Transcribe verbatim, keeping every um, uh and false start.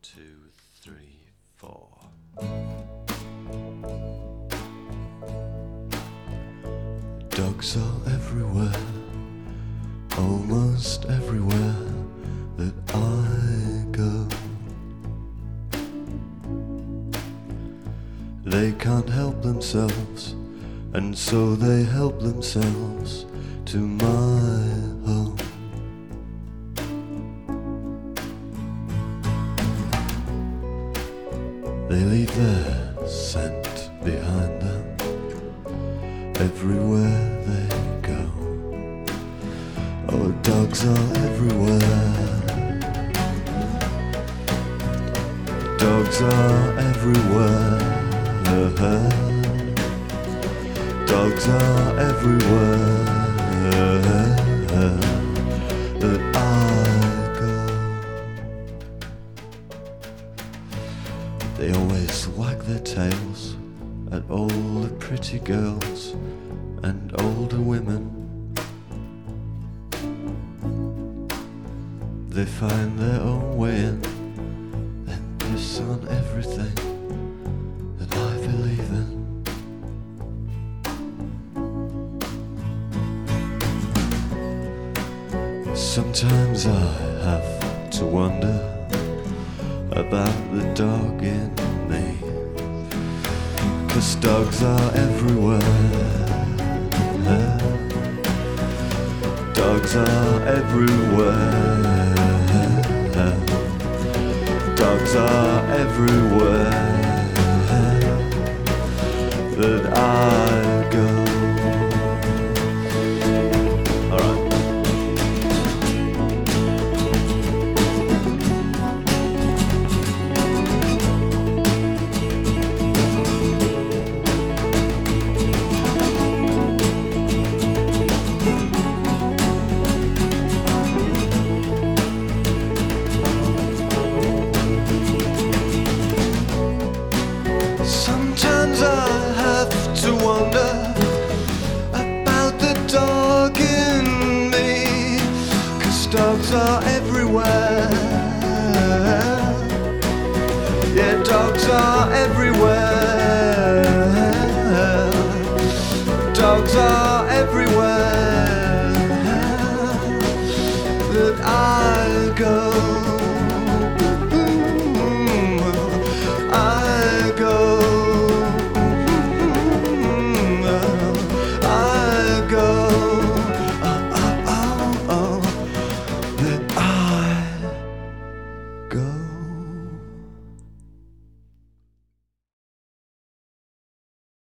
two, three, four. Dogs are everywhere, almost everywhere that I go. They can't help themselves, and so they help themselves to my home. They leave their scent behind them everywhere they go. Oh, dogs are everywhere. Dogs are everywhere. Dogs are everywhere that I go. They always wag their tails at all the pretty girls and older women. They find their own way in, then piss on everything that I believe in. Sometimes I have to wonder about the dog in me, 'cause dogs are everywhere. Dogs are everywhere. Dogs are everywhere that I